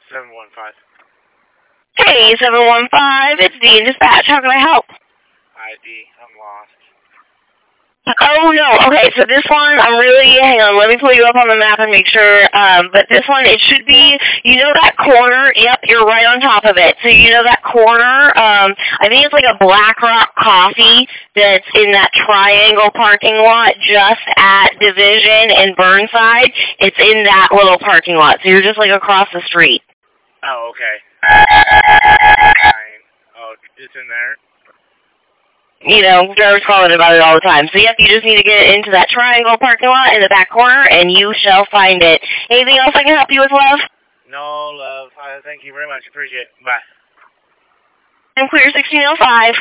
715. Hey, 715, it's Dean Dispatch. How can I help? ID, I'm lost. Oh, no. Okay, so this one, hang on, let me pull you up on the map and make sure. But this one, it should be, you know that corner? Yep, you're right on top of it. So you know that corner? I think it's like a Black Rock Coffee that's in that triangle parking lot just at Division and Burnside. It's in that little parking lot. So you're just like across the street. Oh, okay. Fine. Oh, it's in there? You know, drivers calling about it all the time. So, yep, you just need to get into that triangle parking lot in the back corner, and you shall find it. Anything else I can help you with, love? No, love. Thank you very much. Appreciate it. Bye. I'm clear 1605.